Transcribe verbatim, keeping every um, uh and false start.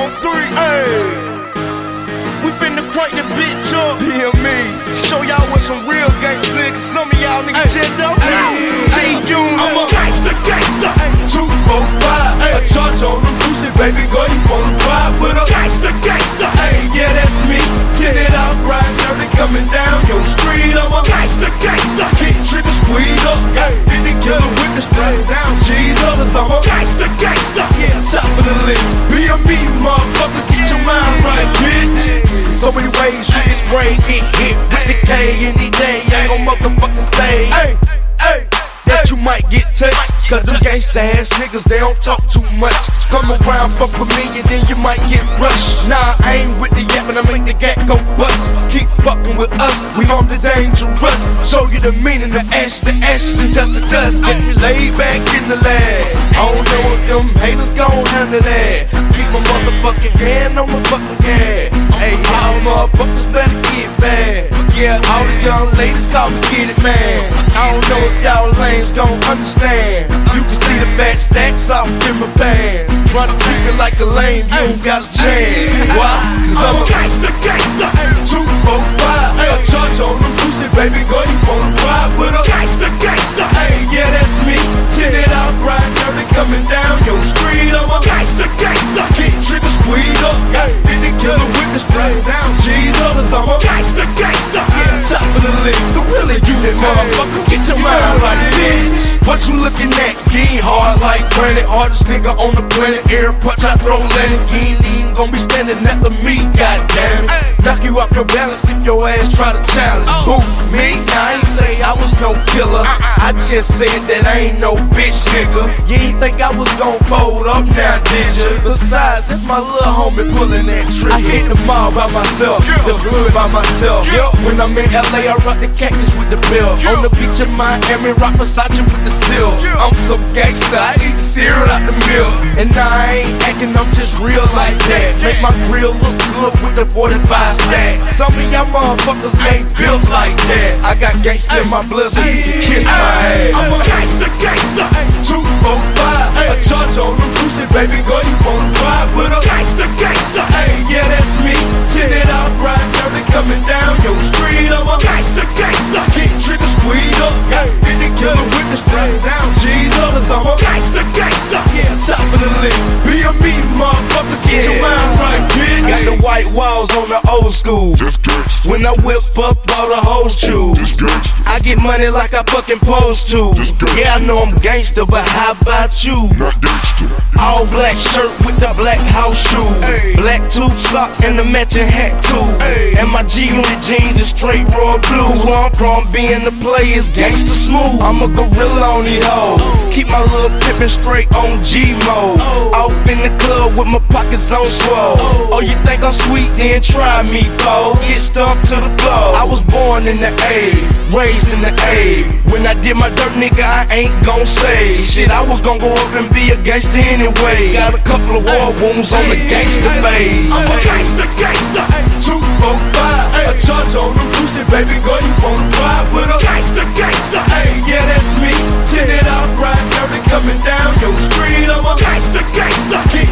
on three. Hey, we finna crank the bitch up. Hear me, show y'all what some real gangsta is. Cause some of y'all niggas just don't know. G-Unit, I'm a gangsta, gangsta. Two, four, five. A charge on the Lucy, baby girl, you wanna ride with a gangsta, gangsta. Hey, yeah, that's me. Tin it out, right dirty, coming down your street. I'm a gangsta, gangsta. Kick, trigger, squeeze up. Hey, hit the killer with the straight down. Jesus, I'm a gangsta, gangsta. Yeah, top of the list. Be a me, motherfucker, get your mind right, bitch. So many ways you can spray, get hit with the K any day. Ain't gon' motherfucking say, hey, hey, that you might get touched. Cause them gangsta ass niggas, they don't talk too much. Come around, fuck with me, and then you might get rushed. Nah, I ain't with the yap, and I make the gat go bust. Keep fucking with us, we on the dangerous. Show you the meaning of ash to ashes and dust to dust. Get me laid back in the lab. I don't know if them haters gon' handle that. Keep my motherfucking hand on my fucking head. Hey, y'all motherfuckers better get bad. Yeah, all the young ladies call me Get It Man. I don't know if y'all lames gon' understand. You can see the fat stacks off in my pants. Tryna treat me like a lame, you don't got a chance. Why? Cause I'm a gangsta, gangsta. Two, four, five. A charge on the Lucy, baby girl, you wanna ride with a gangsta, gangsta. Hey, yeah, that's me. Tin it out, right dirty, coming down your street. I'm a gangsta, gangsta. Kick, trigger, squeeze up. Hey, hit the killer with the straight down. Jesus, I'm a gangsta, gangsta. Yeah, top of the list. Gorilla unit, motherfucker. Get your mind right, bitch. What you looking at? Getting hard like granite. Hardest nigga on the planet. Air punch, I throw landing. You ain't even gon' be standing at the me, goddamn it. Knock you off your balance if your ass try to challenge. Who, me? I ain't say I was no killer. I just said that I ain't no bitch, nigga. You ain't think I was gon' fold up now, did ya? Besides, that's my little homie pulling that trigger. I hit the mall by myself, the hood by myself. When I'm in L A, I rock the cactus with the bill. On the beach in Miami, rock Versace with the seal. I'm so gangsta, I eat cereal out the milk. And I ain't acting, I'm just real like that. Make my grill look good with the forty-five stack. Some of y'all motherfuckers ain't built like that. I got gangsta in my blood, so you can kiss my ass. I'm a gangsta, gangsta. Two, four, five. A charge on the Lucy, baby girl, you wanna ride with a gangsta, gangsta. Hey, yeah, that's me. Tin it out, right dirty, coming down your street. I'm a gangsta, gangsta. Kick, trigger, squeeze up. Hey, hit the killer with the straight down. Jesus, I'm a gangsta, gangsta. Yeah, top of the list. Be a me, motherfucker, get your mind right, bitch. Got the white walls on the old school. When I whip up, all the hoes choose. I get money like I fucking supposed to. Yeah, I know I'm gangsta, but how about you? All black shirt with the black house shoe. Black tube socks and the matching hat too. And my G-Unit jeans is straight royal blue. Cause where I'm from, being the play is gangsta smooth. I'm a gorilla on these hoes. Keep my little pimpin' straight on G-mode. Off in the club with my pockets on swole. Oh, you think I'm sweet? Then try me, bo. Get stumped to the floor. I was born in the A, raised in the A. When I did my dirt, nigga, I ain't gon' say shit. I was gon' go up and be a gangster anyway. Got a couple of war wounds on the gangster phase. I'm a gangsta, gangsta. Two, four, five. A charge on the Lucy, baby girl, you wanna ride with a gangsta, gangsta. Hey, yeah, that's me. Tin it out, right dirty, coming down your street. I'm a gangsta, gangsta.